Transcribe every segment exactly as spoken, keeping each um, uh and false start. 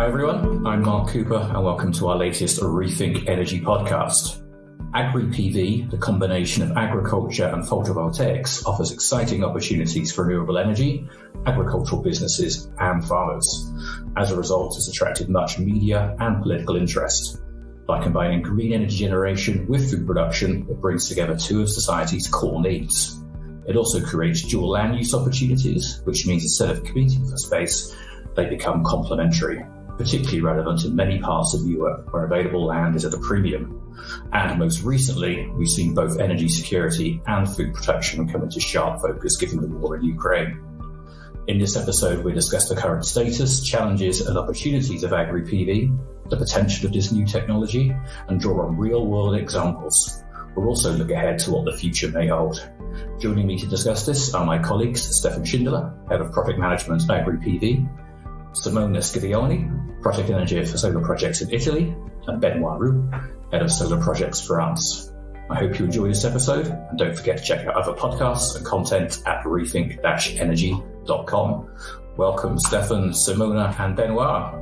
everyone, I'm Mark Cooper and welcome to our latest Rethink Energy podcast. Agri-P V, the combination of agriculture and photovoltaics, offers exciting opportunities for renewable energy, agricultural businesses and farmers. As a result, it's attracted much media and political interest. By combining green energy generation with food production, it brings together two of society's core needs. It also creates dual land use opportunities, which means instead of competing for space, they become complementary, particularly relevant in many parts of Europe where available land is at a premium. And most recently, we've seen both energy security and food protection come into sharp focus given the war in Ukraine. In this episode, we discuss the current status, challenges and opportunities of Agri-P V, the potential of this new technology, and draw on real-world examples. We'll also look ahead to what the future may hold. Joining me to discuss this are my colleagues, Stefan Schindler, Head of Project Management at Agri-P V, Simona Schiavioni, Project Manager for Solar Projects in Italy, and Benoit Roux, Head of Solar Projects France. I hope you enjoy this episode, and don't forget to check out other podcasts and content at rethink dash energy dot com. Welcome, Stefan, Simona, and Benoit.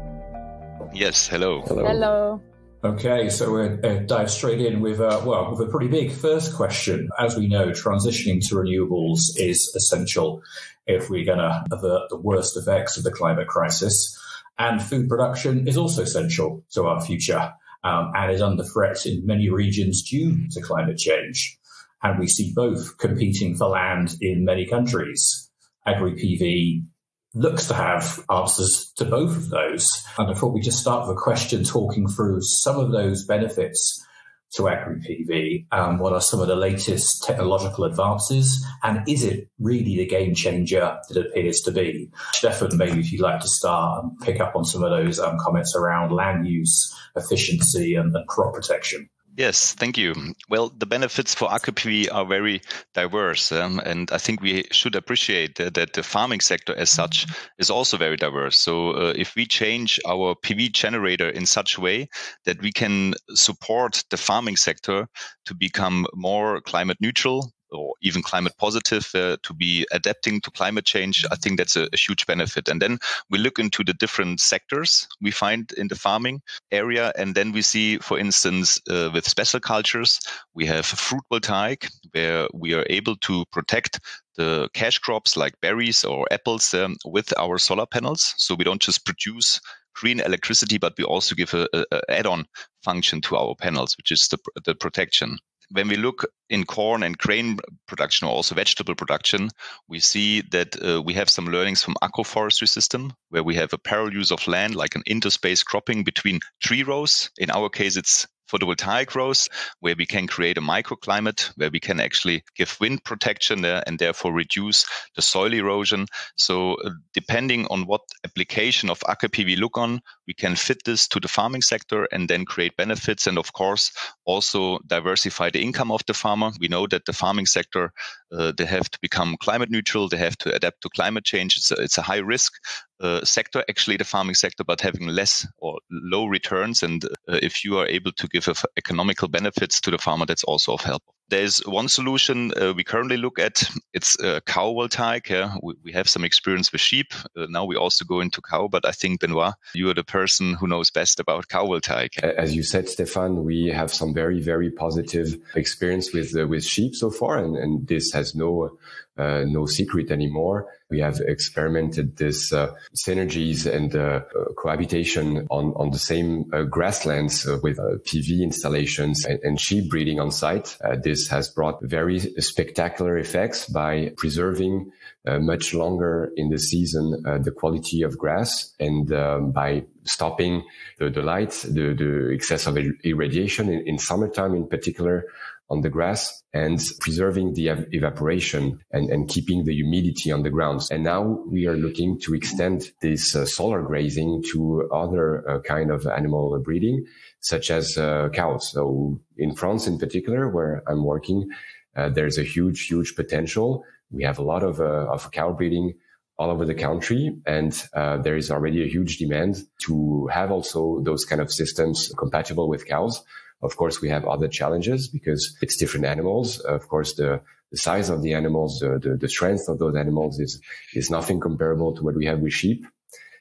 Yes, hello. Hello. Hello. Okay, so we'll uh, dive straight in with, uh, well, with a pretty big first question. As we know, transitioning to renewables is essential if we're going to avert the worst effects of the climate crisis. And food production is also essential to our future um, and is under threat in many regions due to climate change. And we see both competing for land in many countries. Agri-P V looks to have answers to both of those. And I thought we'd just start with a question talking through some of those benefits to Agri-P V. Um, what are some of the latest technological advances? And is it really the game changer that it appears to be? Stefan, maybe if you'd like to start and pick up on some of those um, comments around land use, efficiency and, and crop protection. Yes, thank you. Well, the benefits for Agri-P V are very diverse, um, and I think we should appreciate that, that the farming sector as such is also very diverse. So uh, if we change our P V generator in such a way that we can support the farming sector to become more climate neutral, or even climate positive, uh, to be adapting to climate change, I think that's a, a huge benefit. And then we look into the different sectors we find in the farming area. And then we see, for instance, uh, with special cultures, we have fruit voltaic, where we are able to protect the cash crops like berries or apples um, with our solar panels. So we don't just produce green electricity, but we also give a, a, a add-on function to our panels, which is the, the protection. When we look in corn and grain production, or also vegetable production, we see that uh, we have some learnings from agroforestry system, where we have a parallel use of land, like an interspace cropping between tree rows. In our case, it's photovoltaic rows, where we can create a microclimate, where we can actually give wind protection there and therefore reduce the soil erosion. So uh, depending on what application of Agri-P V look on, we can fit this to the farming sector and then create benefits, and of course also diversify the income of the farmer. We know that the farming sector, uh, they have to become climate neutral, they have to adapt to climate change. It's a, it's a high risk uh, sector, actually the farming sector, but having less or low returns. And uh, if you are able to give a, economical benefits to the farmer, that's also of help. There's one solution uh, we currently look at. It's uh, cow voltaic. Yeah? We, we have some experience with sheep. Uh, now we also go into cow, but I think, Benoit, you are the person who knows best about cow voltaic. As you said, Stefan, we have some very, very positive experience with uh, with sheep so far, and, and this has no uh, no secret anymore. We have experimented this uh, synergies and uh, cohabitation on, on the same uh, grasslands uh, with uh, P V installations and, and sheep breeding on site. Uh, this has brought very spectacular effects by preserving uh, much longer in the season uh, the quality of grass, and um, by stopping the, the light, the, the excess of irradiation in, in summertime in particular on the grass, and preserving the ev- evaporation and, and keeping the humidity on the ground. And now we are looking to extend this uh, solar grazing to other uh, kind of animal breeding, such as uh, cows. So in France in particular, where I'm working, uh, there's a huge, huge potential. We have a lot of, uh, of cow breeding all over the country, and uh, there is already a huge demand to have also those kind of systems compatible with cows. Of course, we have other challenges because it's different animals. Of course, the, the size of the animals, uh, the, the strength of those animals is, is nothing comparable to what we have with sheep.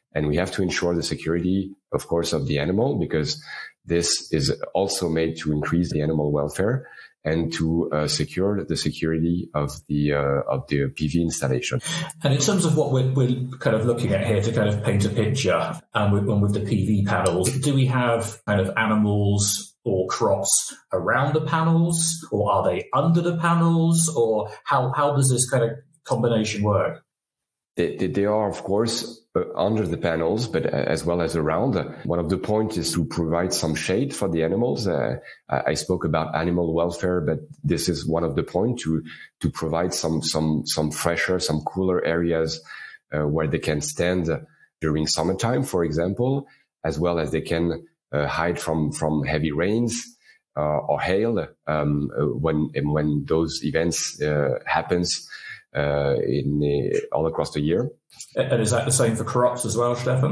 And we have to ensure the security, of course, of the animal, because this is also made to increase the animal welfare and to uh, secure the security of the uh, of the P V installation. And in terms of what we're, we're kind of looking at here to kind of paint a picture, um, with, with the P V panels, do we have kind of animals or crops around the panels, or are they under the panels, or how how does this kind of combination work? They, they, they are, of course, uh, under the panels, but uh, as well as around. One of the points is to provide some shade for the animals. Uh, I spoke about animal welfare, but this is one of the points, to to provide some some some fresher, some cooler areas uh, where they can stand during summertime, for example, as well as they can uh, hide from from heavy rains uh, or hail um, when when those events uh, happens. Uh, in uh, all across the year. And is that the same for crops as well, Stefan?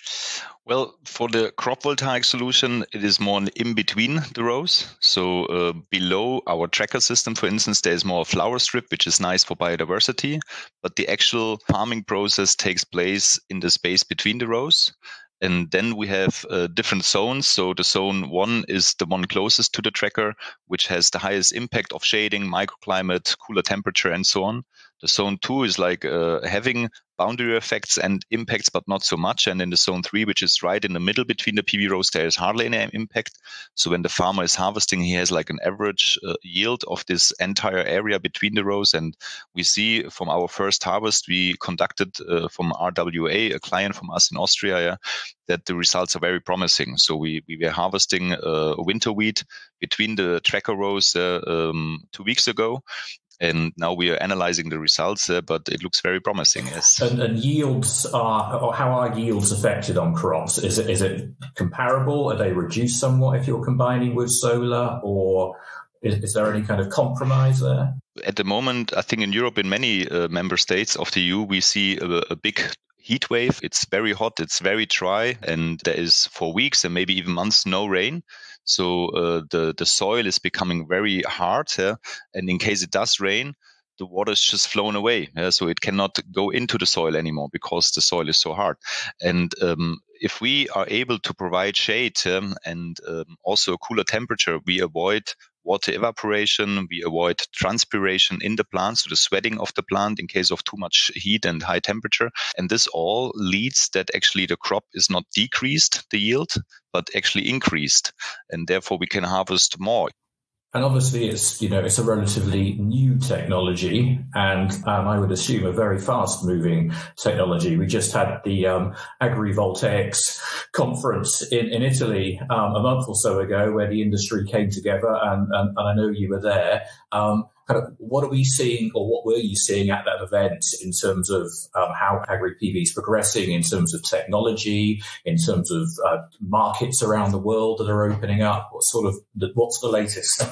Well, for the crop voltaic solution, it is more in between the rows. So uh, below our tracker system, for instance, there's more flower strip, which is nice for biodiversity. But the actual farming process takes place in the space between the rows. And then we have uh, different zones. So the zone one is the one closest to the tracker, which has the highest impact of shading, microclimate, cooler temperature, and so on. The zone two is like uh, having boundary effects and impacts, but not so much. And in the zone three, which is right in the middle between the P V rows, there is hardly any impact. So when the farmer is harvesting, he has like an average uh, yield of this entire area between the rows. And we see from our first harvest, we conducted uh, from R W A, a client from us in Austria, yeah, that the results are very promising. So we, we were harvesting uh, winter wheat between the tracker rows uh, um, two weeks ago. And now we are analyzing the results, uh, but it looks very promising. Yes. And, and yields are, or how are yields affected on crops? Is it is it comparable? Are they reduced somewhat if you're combining with solar, or is, is there any kind of compromise there? At the moment, I think in Europe, in many uh, member states of the E U, we see a, a big heat wave. It's very hot, it's very dry, and there is for weeks and maybe even months no rain. So uh, the, the soil is becoming very hard. Yeah? And in case it does rain, the water is just flown away. Yeah? So it cannot go into the soil anymore because the soil is so hard. And um, if we are able to provide shade um, and um, also a cooler temperature, we avoid water evaporation, we avoid transpiration in the plant, so the sweating of the plant in case of too much heat and high temperature. And this all leads that actually the crop is not decreased, the yield, but actually increased. And therefore we can harvest more. And obviously, it's you know it's a relatively new technology, and um, I would assume a very fast-moving technology. We just had the um, Agrivoltaics conference in in Italy um, a month or so ago, where the industry came together, and, and, and I know you were there. Um, kind of, what are we seeing, or what were you seeing at that event in terms of um, how Agri-P V is progressing, in terms of technology, in terms of uh, markets around the world that are opening up? What sort of the, what's the latest?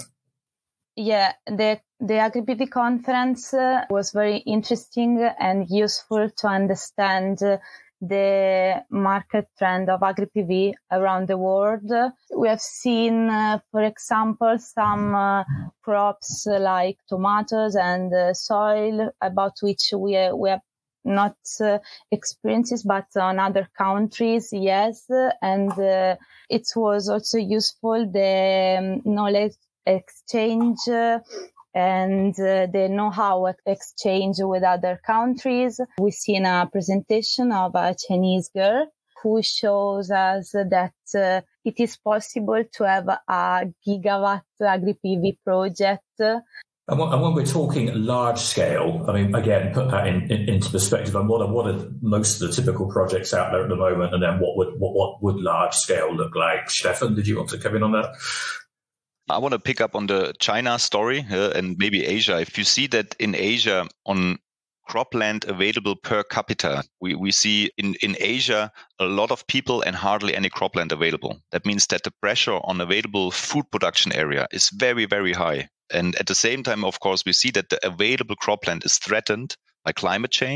Yeah, the the Agri-P V conference uh, was very interesting and useful to understand uh, the market trend of Agri-P V around the world. We have seen, uh, for example, some uh, crops like tomatoes and uh, soil, about which we uh, we have not uh, experiences, but on other countries, yes. And uh, it was also useful, the um, knowledge exchange uh, and uh, the know-how exchange with other countries. We've seen a presentation of a Chinese girl who shows us that uh, it is possible to have a gigawatt Agri-P V project. And when, and when we're talking large scale, I mean, again, put that in, in, into perspective. And what are, what are most of the typical projects out there at the moment? And then what would what, what would large scale look like? Stefan, did you want to come in on that? I want to pick up on the China story uh, and maybe Asia. If you see that in Asia on cropland available per capita, we, we see in, in Asia a lot of people and hardly any cropland available. That means that the pressure on available food production area is very, very high. And at the same time, of course, we see that the available cropland is threatened by climate change,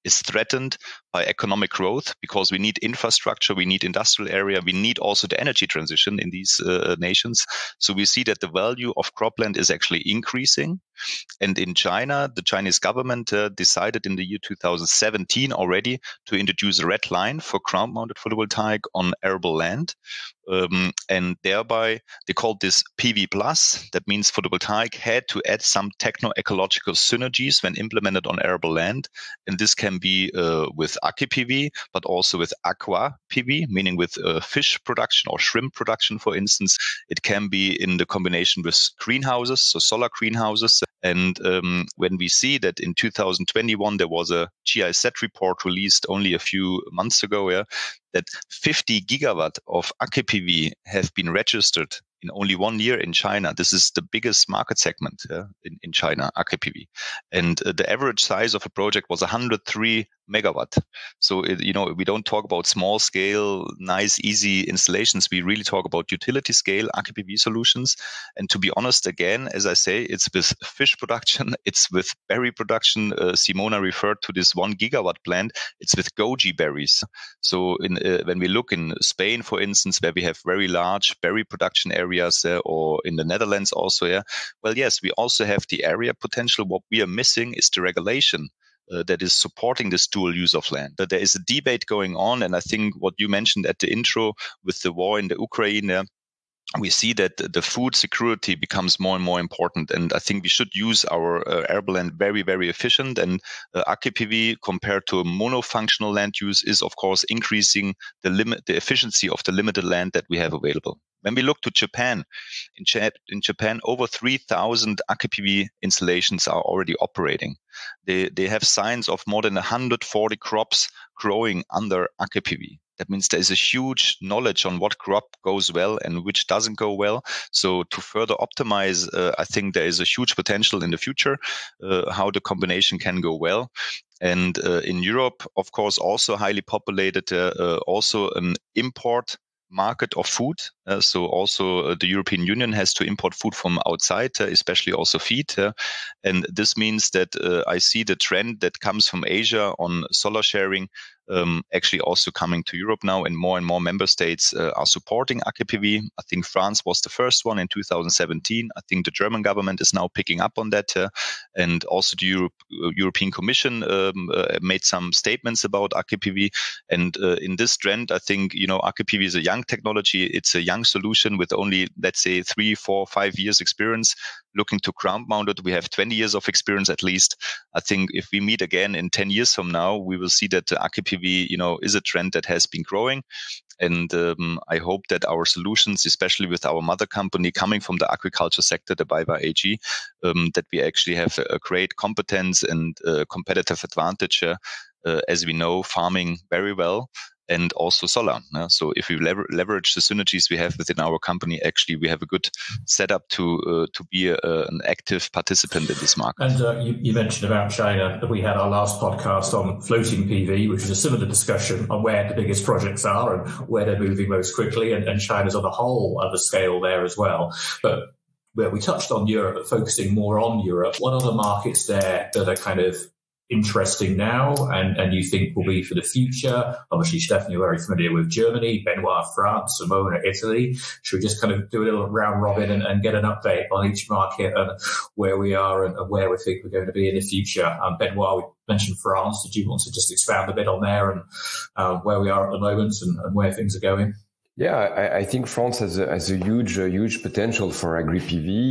is threatened by economic growth because we need infrastructure, we need industrial area, we need also the energy transition in these uh, nations. So we see that the value of cropland is actually increasing. And in China, the Chinese government uh, decided in the year two thousand seventeen already to introduce a red line for ground-mounted photovoltaic on arable land. Um, and thereby they called this P V plus. That means photovoltaic had to add some techno-ecological synergies when implemented on arable land. And this can be uh, with AccuPV, but also with aqua P V, meaning with uh, fish production or shrimp production, for instance. It can be in the combination with greenhouses, so solar greenhouses. And um, when we see that in two thousand twenty-one, there was a G I Z report released only a few months ago, yeah, that fifty gigawatt of AccuPV have been registered in only one year in China. This is the biggest market segment uh, in, in China, AccuPV. And uh, the average size of a project was one hundred three megawatt. So, it, you know, we don't talk about small scale, nice, easy installations. We really talk about utility scale AccuPV solutions. And to be honest, again, as I say, it's with fish production, it's with berry production. Uh, Simona referred to this one gigawatt plant. It's with goji berries. So in, uh, when we look in Spain, for instance, where we have very large berry production areas, uh, or in the Netherlands also, yeah, well, yes, we also have the area potential. What we are missing is the regulation Uh, that is supporting this dual use of land. But there is a debate going on, and I think what you mentioned at the intro with the war in the Ukraine, uh, we see that the food security becomes more and more important. And I think we should use our uh, arable land very, very efficient. And uh, AccuPV compared to a monofunctional land use is, of course, increasing the limit, the efficiency of the limited land that we have available. When we look to Japan, in, Ch- in Japan, over three thousand AccuPV installations are already operating. They, they have signs of more than one hundred forty crops growing under AccuPV. That means there is a huge knowledge on what crop goes well and which doesn't go well. So to further optimize, uh, I think there is a huge potential in the future, uh, how the combination can go well. And uh, in Europe, of course, also highly populated, uh, uh, also an import market of food. Uh, so also uh, the European Union has to import food from outside, uh, especially also feed. Uh, and this means that uh, I see the trend that comes from Asia on solar sharing um, actually also coming to Europe now, and more and more member states uh, are supporting AccuPV. I think France was the first one in two thousand seventeen. I think the German government is now picking up on that. Uh, and also the Europe, uh, European Commission um, uh, made some statements about AccuPV. And uh, in this trend, I think, you know, AccuPV is a young technology. It's a young solution with only, let's say, three, four, five years experience. Looking to ground mounted, we have twenty years of experience at least. I think if we meet again in ten years from now, we will see that the AccuPV, you know, is a trend that has been growing. And um, I hope that our solutions, especially with our mother company coming from the agriculture sector, the BayWa A G, um, that we actually have a great competence and uh, competitive advantage, uh, uh, as we know farming very well. And also solar. Uh, so if we lever- leverage the synergies we have within our company, actually we have a good setup to uh, to be a, a, an active participant in this market. And uh, you, you mentioned about China. We had our last podcast on floating P V, which is a similar discussion on where the biggest projects are and where they're moving most quickly. And, and China's on a whole other scale there as well. But where we touched on Europe, focusing more on Europe, what other markets there that are kind of interesting now and, and you think will be for the future? Obviously, Stefan, you're very familiar with Germany, Benoit, France, Simona, Italy. Should we just kind of do a little round robin and, and get an update on each market and where we are and, and where we think we're going to be in the future? Um, Benoit, we mentioned France. Did you want to just expand a bit on there and uh, where we are at the moment and, and where things are going? Yeah, I, I think France has a, has a huge, a huge potential for AgriPV.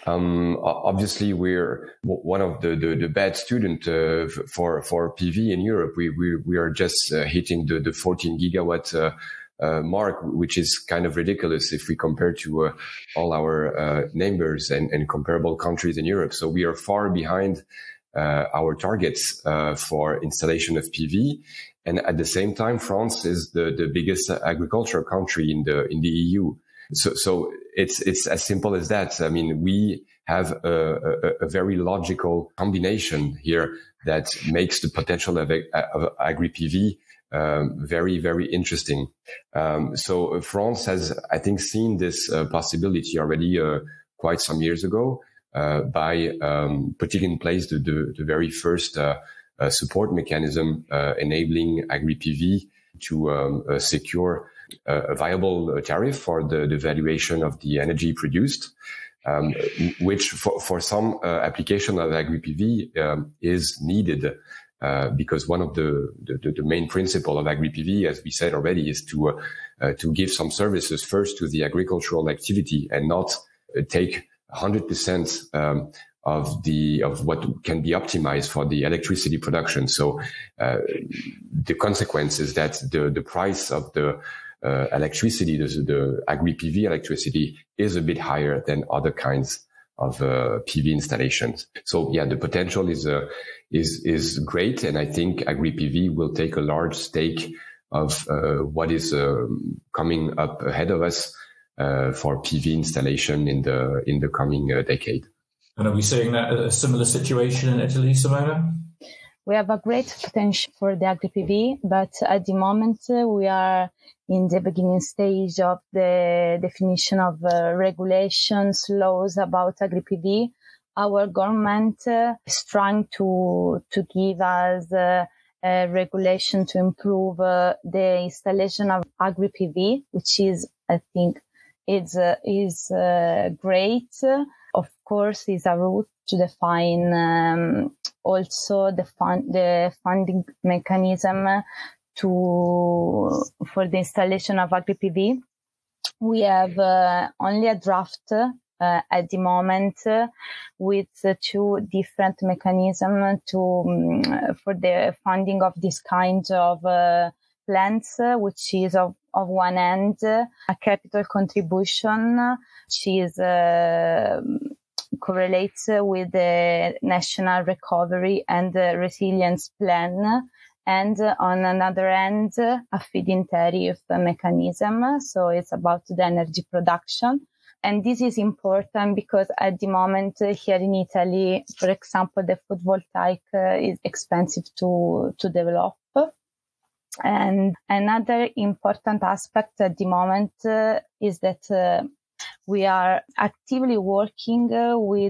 Um, obviously, we're one of the, the, the bad student uh, for for P V in Europe. We we we are just uh, hitting the, the fourteen gigawatt uh, uh, mark, which is kind of ridiculous if we compare to uh, all our uh, neighbors and, and comparable countries in Europe. So we are far behind uh, our targets uh, for installation of P V. And at the same time, France is the, the biggest agricultural country in the in the E U. So, so it's it's as simple as that. I mean, we have a, a, a very logical combination here that makes the potential of, of AgriPV um, very, very interesting. Um, so France has, I think, seen this uh, possibility already uh, quite some years ago uh, by um, putting in place the, the, the very first uh, uh, support mechanism uh, enabling Agri-P V to um, uh, secure uh, a viable tariff for the, the valuation of the energy produced, um, which for, for some uh, application of Agri-P V um, is needed. Uh, because one of the, the, the main principle of Agri-P V, as we said already, is to uh, uh, to give some services first to the agricultural activity and not uh, take one hundred percent um, of the of what can be optimized for the electricity production. So uh, the consequence is that the the price of the uh, electricity, the, the Agri-P V electricity, is a bit higher than other kinds of uh, P V installations. So yeah, the potential is uh, is is great, and I think Agri-P V will take a large stake of uh, what is uh, coming up ahead of us uh, for P V installation in the in the coming uh, decade. And are we seeing that a similar situation in Italy, Simona? We have a great potential for the Agri-P V, but at the moment uh, we are in the beginning stage of the definition of uh, regulations, laws about Agri-P V. Our government uh, is trying to to give us uh, a regulation to improve uh, the installation of Agri-P V, which is, I think, is uh, is uh, great. Of course, is a route to define um, also the fund the funding mechanism to for the installation of Agri-P V. We have uh, only a draft uh, at the moment uh, with uh, two different mechanisms to um, for the funding of this kind of uh, plants, uh, which is of, of one end uh, a capital contribution, which is uh, correlates with the National Recovery and Resilience Plan. And on another end, a feed-in tariff mechanism. So it's about the energy production. And this is important because at the moment here in Italy, for example, the photovoltaic is expensive to, to develop. And another important aspect at the moment uh, is that uh, we are actively working uh, with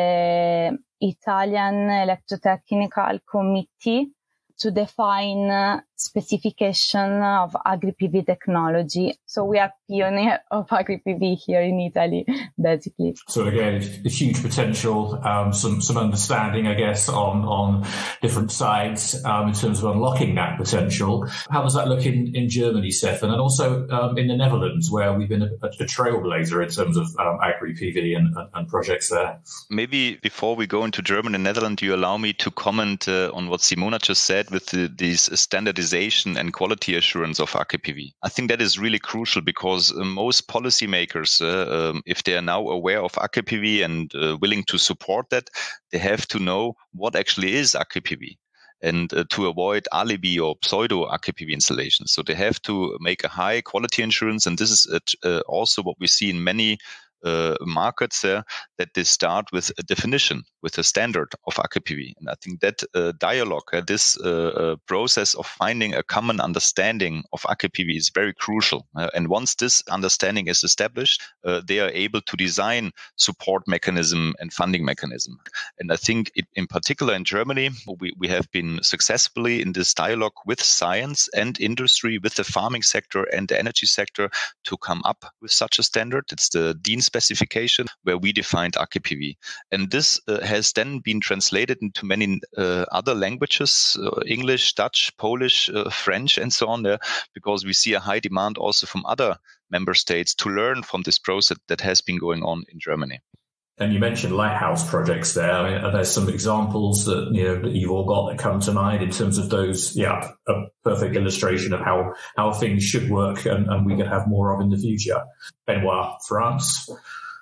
the Italian Electrotechnical Committee to define uh, specification of Agri-P V technology. So we are pioneer of Agri-P V here in Italy, basically. So again, a huge potential, um, some some understanding, I guess, on on different sides um, in terms of unlocking that potential. How does that look in, in Germany, Stefan, and also um, in the Netherlands, where we've been a, a trailblazer in terms of um, Agri-P V and, and projects there? Maybe before we go into Germany and Netherlands, you allow me to comment uh, on what Simona just said with the, these standardization and quality assurance of Agri-P V. I think that is really crucial because uh, most policymakers, uh, um, if they are now aware of Agri-P V and uh, willing to support that, they have to know what actually is Agri-P V. And uh, to avoid alibi or pseudo Agri-P V installations. So they have to make a high quality assurance. And this is uh, also what we see in many Uh, markets there, uh, that they start with a definition, with a standard of Agri-P V. And I think that uh, dialogue, uh, this uh, uh, process of finding a common understanding of Agri-P V is very crucial. Uh, and once this understanding is established, uh, they are able to design support mechanism and funding mechanism. And I think it, in particular in Germany, we, we have been successfully in this dialogue with science and industry, with the farming sector and the energy sector to come up with such a standard. It's the DIN specification where we defined Agri-P V. And this uh, has then been translated into many uh, other languages, uh, English, Dutch, Polish, uh, French, and so on there, because we see a high demand also from other member states to learn from this process that has been going on in Germany. And you mentioned lighthouse projects there. I mean, are there some examples that, you know, that you've all got that come to mind in terms of those? Yeah, a perfect illustration of how, how things should work and, and we could have more of in the future. Benoit, France.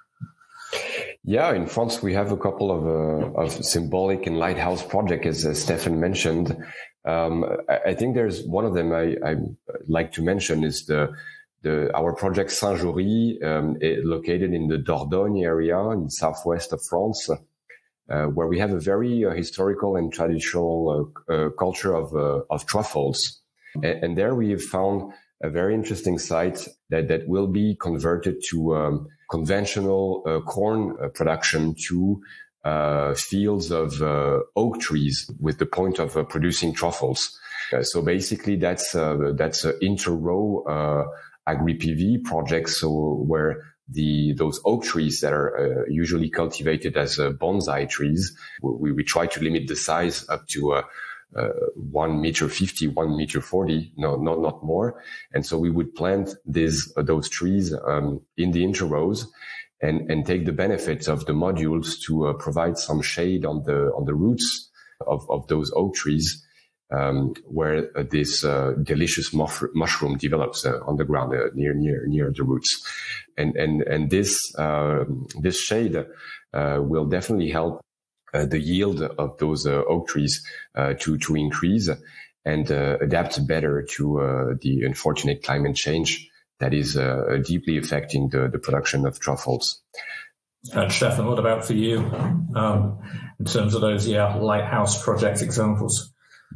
Yeah, in France, we have a couple of, uh, of symbolic and lighthouse projects, as uh, Stefan mentioned. Um, I, I think there's one of them I, I like to mention is the The, our project Saint-Jory, um, located in the Dordogne area in southwest of France, uh, where we have a very uh, historical and traditional uh, uh, culture of uh, of truffles. And, and there we have found a very interesting site that, that will be converted to um, conventional uh, corn uh, production to uh, fields of uh, oak trees with the point of uh, producing truffles. Uh, so basically, that's uh, that's an inter-row uh, agri-P V project. So where the those oak trees that are uh, usually cultivated as uh, bonsai trees, we, we try to limit the size up to uh, uh, one meter fifty, one meter forty, no, not not more. And so we would plant these uh, those trees um, in the inter-rows and and take the benefits of the modules to uh, provide some shade on the on the roots of of those oak trees. Um, where uh, this uh, delicious muff- mushroom develops uh, on the ground uh, near near near the roots, and and and this uh, this shade uh, will definitely help uh, the yield of those uh, oak trees uh, to to increase and uh, adapt better to uh, the unfortunate climate change that is uh, deeply affecting the, the production of truffles. And Stefan, what about for you um, in terms of those yeah lighthouse project examples?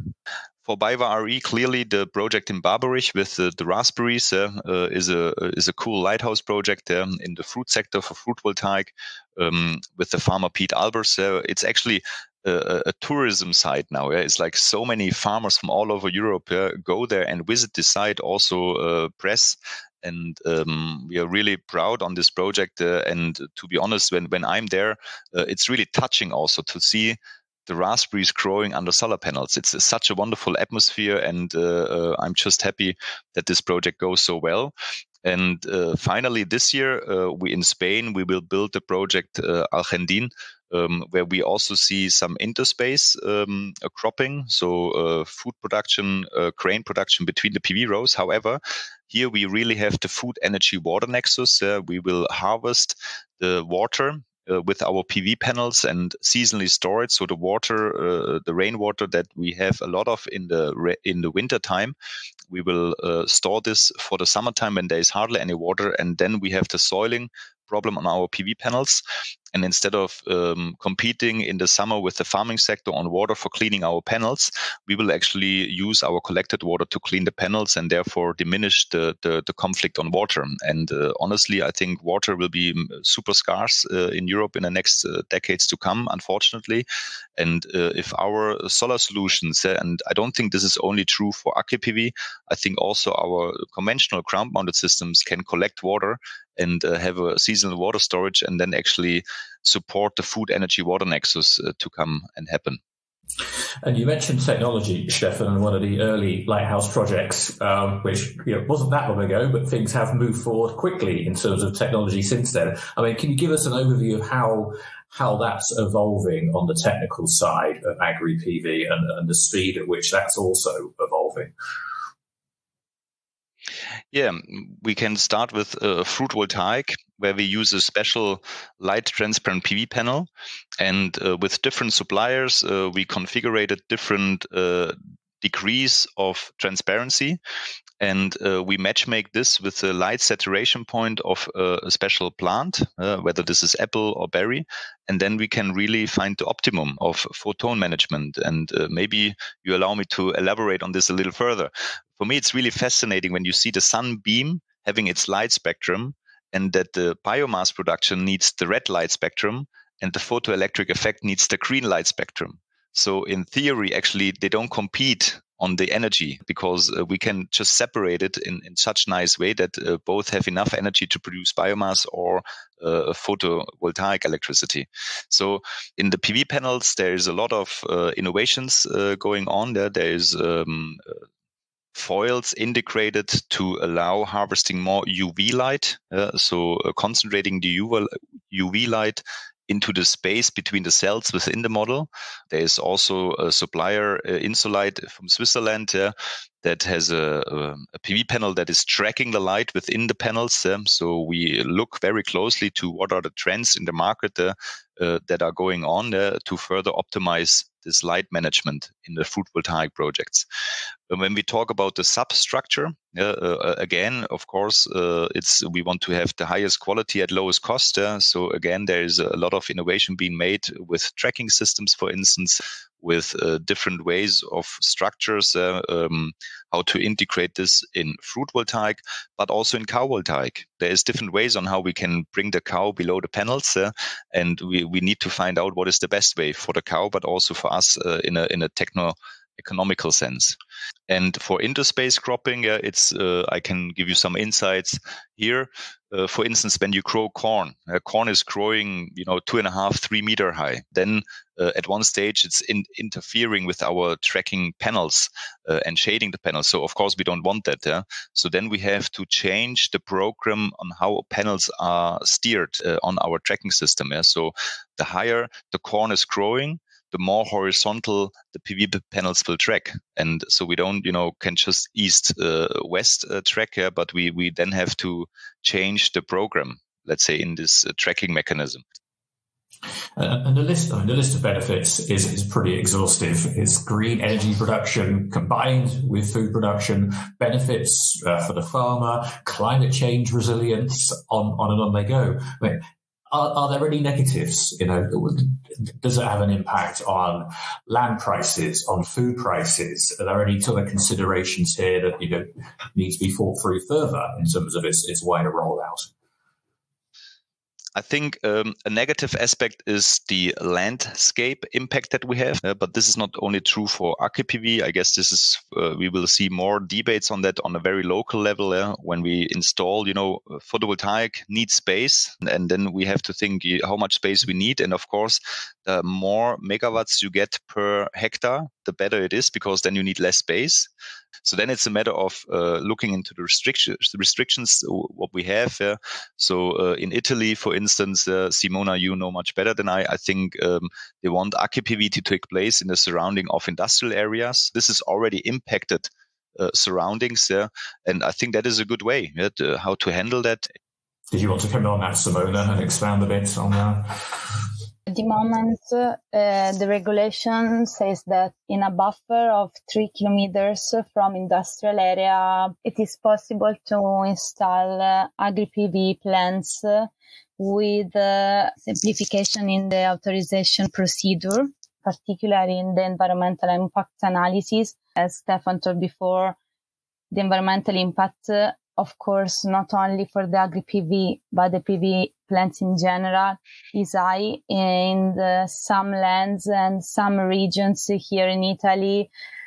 For BayWa R E, clearly the project in Barberich with uh, the raspberries uh, uh, is a is a cool lighthouse project uh, in the fruit sector for fruit voltaic um, with the farmer Piet Albers. Uh, it's actually a, a tourism site now. Yeah? It's like so many farmers from all over Europe uh, go there and visit the site, also uh, press. And um, we are really proud on this project. Uh, and to be honest, when, when I'm there, uh, it's really touching also to see the raspberries growing under solar panels. It's uh, such a wonderful atmosphere, and uh, uh, I'm just happy that this project goes so well. And uh, finally, this year, uh, we in Spain, we will build the project uh, Algendin, um, where we also see some interspace um, uh, cropping, so uh, food production, uh, grain production between the P V rows. However, here we really have the food energy water nexus. Uh, we will harvest the water Uh, with our P V panels and seasonally store it. So the water, uh, the rainwater that we have a lot of in the re- in the winter time, we will uh, store this for the summertime when there is hardly any water, and then we have the soiling problem on our P V panels. And instead of um, competing in the summer with the farming sector on water for cleaning our panels, we will actually use our collected water to clean the panels and therefore diminish the, the, the conflict on water. And uh, honestly, I think water will be super scarce uh, in Europe in the next uh, decades to come, unfortunately. And uh, if our solar solutions, uh, and I don't think this is only true for agri-P V, I think also our conventional ground-mounted systems can collect water and uh, have a seasonal water storage and then actually support the food energy water nexus uh, to come and happen. And you mentioned technology, Stefan, and one of the early lighthouse projects, um, which you know, wasn't that long ago, but things have moved forward quickly in terms of technology since then. I mean, can you give us an overview of how how that's evolving on the technical side of agri-P V and, and the speed at which that's also evolving? Yeah, we can start with uh, fruit voltaic, where we use a special light transparent P V panel. And uh, with different suppliers, uh, we configured different uh, degrees of transparency. And uh, we match make this with the light saturation point of uh, a special plant, uh, whether this is apple or berry. And then we can really find the optimum of photon management. And uh, maybe you allow me to elaborate on this a little further. For me, it's really fascinating when you see the sunbeam having its light spectrum and that the biomass production needs the red light spectrum and the photoelectric effect needs the green light spectrum. So in theory, actually, they don't compete on the energy because uh, we can just separate it in, in such nice way that uh, both have enough energy to produce biomass or uh, photovoltaic electricity. So in the P V panels, there is a lot of uh, innovations uh, going on there. There is um, uh, foils integrated to allow harvesting more U V light, uh, so uh, concentrating the U V light into the space between the cells within the model. There is also a supplier, uh, Insolite from Switzerland, uh, that has a, a, a P V panel that is tracking the light within the panels. Um, so we look very closely to what are the trends in the market uh, uh, that are going on uh, to further optimize this light management in the photovoltaic projects. When we talk about the substructure, uh, uh, again, of course, uh, it's we want to have the highest quality at lowest cost. Uh, so again, there is a lot of innovation being made with tracking systems, for instance, with uh, different ways of structures, uh, um, how to integrate this in fruit voltaic, but also in cow voltaic. There is different ways on how we can bring the cow below the panels, uh, and we, we need to find out what is the best way for the cow, but also for us uh, in a in a techno economical sense. And for interspace cropping, uh, it's uh, I can give you some insights here. Uh, for instance, when you grow corn, uh, corn is growing, you know, two and a half, three meter high. Then uh, at one stage, it's in, interfering with our tracking panels uh, and shading the panels. So of course, we don't want that. Yeah? So then we have to change the program on how panels are steered uh, on our tracking system. Yeah? So the higher the corn is growing, the more horizontal the P V panels will track. And so we don't, you know, can just east, uh, west uh, track here, but we, we then have to change the program, let's say, in this uh, tracking mechanism. Uh, and the list, I mean, the list of benefits is, is pretty exhaustive. It's green energy production combined with food production, benefits uh, for the farmer, climate change resilience, on, on and on they go. I mean, Are, are there any negatives? You know, does it have an impact on land prices, on food prices? Are there any sort of considerations here that, you know, need to be thought through further in terms of its, its wider rollout? I think um, a negative aspect is the landscape impact that we have, uh, but this is not only true for A K P V. I guess this is uh, we will see more debates on that on a very local level. Uh, when we install, you know, photovoltaic needs space, and then we have to think how much space we need. And of course, the more megawatts you get per hectare, the better it is, because then you need less space. So then it's a matter of uh, looking into the restrictions, the restrictions what we have. Uh, so uh, in Italy, for instance, uh, Simona, you know much better than I. I think um, they want A K P V to take place in the surrounding of industrial areas. This is already impacted uh, surroundings, uh, and I think that is a good way yeah, to, how to handle that. Did you want to come on that, Simona, and expand a bit on that? At the moment, uh, the regulation says that in a buffer of three kilometers from industrial area, it is possible to install uh, agri-P V plants uh, with uh, simplification in the authorization procedure, particularly in the environmental impact analysis. As Stefan told before, the environmental impact, uh, of course, not only for the agri-P V, but the P V plants in general, is high in the, some lands and some regions here in Italy.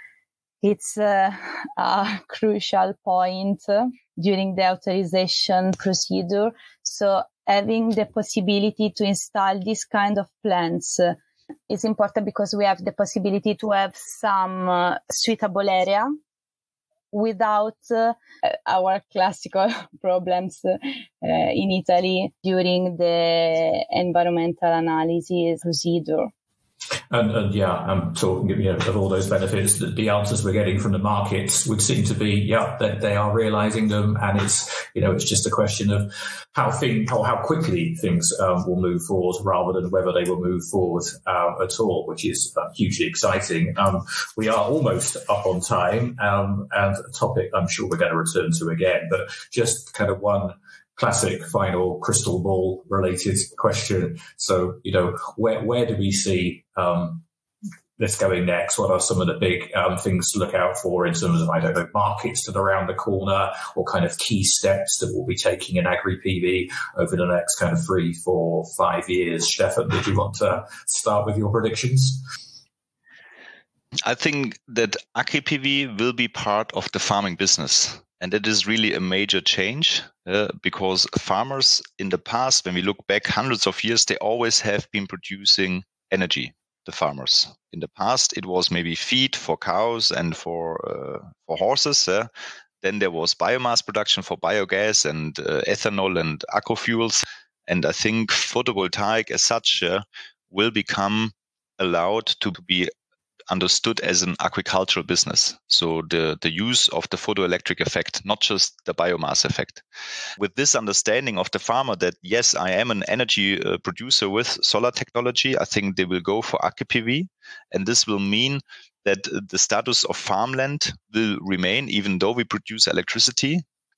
It's uh, a crucial point uh, during the authorization procedure. So having the possibility to install this kind of plants uh, is important, because we have the possibility to have some uh, suitable area without uh, our classical problems uh, in Italy during the environmental analysis procedure. And, and yeah, I'm talking, you know, of all those benefits, the, the answers we're getting from the markets would seem to be, yeah, that they are realizing them, and it's, you know, it's just a question of how thing, how, how quickly things um, will move forward, rather than whether they will move forward um, at all, which is uh, hugely exciting. Um, we are almost up on time, um, and a topic I'm sure we're going to return to again, but just kind of one classic final crystal ball related question. So, you know, where where do we see um, this going next? What are some of the big um, things to look out for in terms of, I don't know, markets that are around the corner, or kind of key steps that we'll be taking in agri-P V over the next kind of three, four, five years? Stefan, did you want to start with your predictions? I think that agri-P V will be part of the farming business. And that is really a major change uh, because farmers in the past, when we look back hundreds of years, they always have been producing energy, the farmers. In the past, it was maybe feed for cows and for uh, for horses. Uh. Then there was biomass production for biogas and uh, ethanol and agrofuels. And I think photovoltaic as such uh, will become allowed to be understood as an agricultural business. So the, the use of the photoelectric effect, not just the biomass effect. With this understanding of the farmer that, yes, I am an energy uh, producer with solar technology, I think they will go for agri-P V. And this will mean that the status of farmland will remain, even though we produce electricity.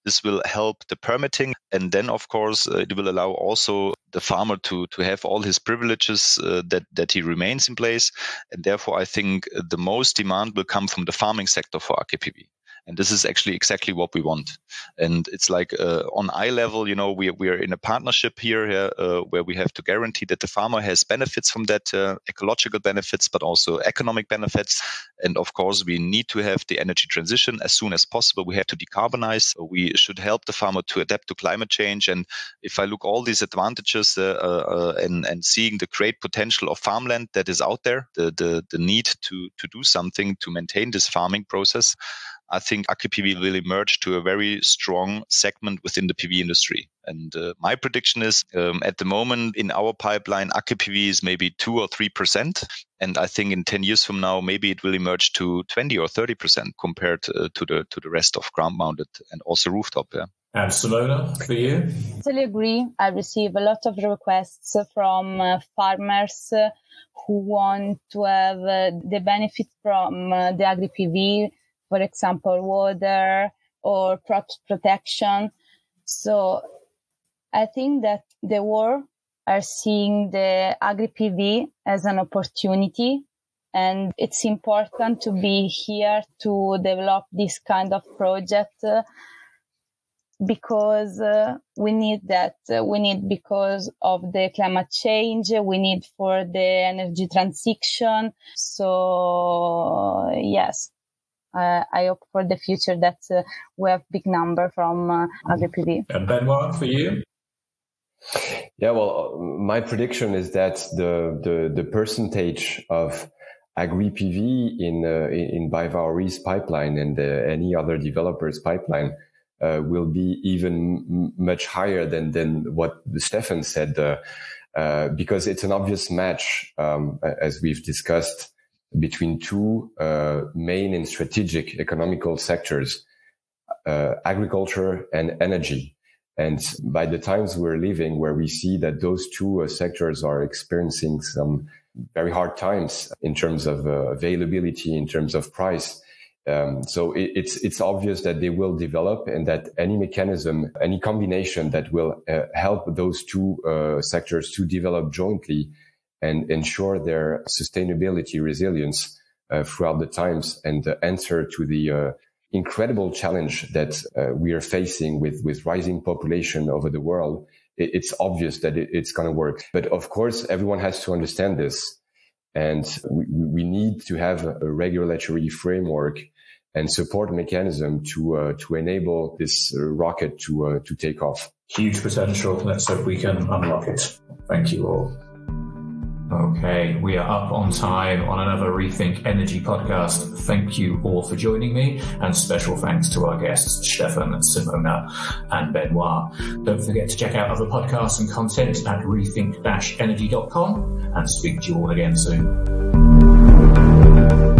This will help the permitting. And then, of course, uh, it will allow also the farmer to, to have all his privileges uh, that, that he remains in place. And therefore, I think the most demand will come from the farming sector for A K P V. And this is actually exactly what we want. And it's like uh, on eye level, you know, we, we are in a partnership here uh, where we have to guarantee that the farmer has benefits from that, uh, ecological benefits, but also economic benefits. And of course, we need to have the energy transition as soon as possible. We have to decarbonize. We should help the farmer to adapt to climate change. And if I look all these advantages uh, uh, and, and seeing the great potential of farmland that is out there, the, the, the need to, to do something to maintain this farming process, I think A K P V will emerge to a very strong segment within the P V industry. And uh, my prediction is um, at the moment in our pipeline, A K P V is maybe two or three percent. And I think in ten years from now, maybe it will emerge to twenty or thirty percent compared uh, to the to the rest of ground mounted and also rooftop. Yeah. And Simona, for you? I totally agree. I receive a lot of requests from uh, farmers uh, who want to have uh, the benefit from uh, the Agri P V. For example, water or crop protection. So I think that the world are seeing the Agri P V as an opportunity, and it's important to be here to develop this kind of project uh, because uh, we need that. Uh, we need because of the climate change. We need for the energy transition. So yes. Uh, I hope for the future that uh, we have big number from uh, Agri P V. And Benoit, for you? Yeah, well, my prediction is that the the, the percentage of Agri P V in uh, in BayWa pipeline and uh, any other developer's pipeline uh, will be even m- much higher than than what Stefan said, uh, uh, because it's an obvious match, um, as we've discussed, between two uh, main and strategic economical sectors, uh, agriculture and energy. And by the times we're living, where we see that those two uh, sectors are experiencing some very hard times in terms of uh, availability, in terms of price. Um, so it, it's it's obvious that they will develop, and that any mechanism, any combination that will uh, help those two uh, sectors to develop jointly and ensure their sustainability, resilience uh, throughout the times, and uh, answer to the uh, incredible challenge that uh, we are facing with, with rising population over the world. It, it's obvious that it, it's going to work. But of course, everyone has to understand this. And we, we need to have a regulatory framework and support mechanism to uh, to enable this uh, rocket to uh, to take off. Huge potential. Let's hope we can unlock it. Thank you all. Okay, we are up on time on another Rethink Energy podcast. Thank you all for joining me, and special thanks to our guests, Stefan, Simona, and Benoit. Don't forget to check out other podcasts and content at rethink dash energy dot com, and speak to you all again soon.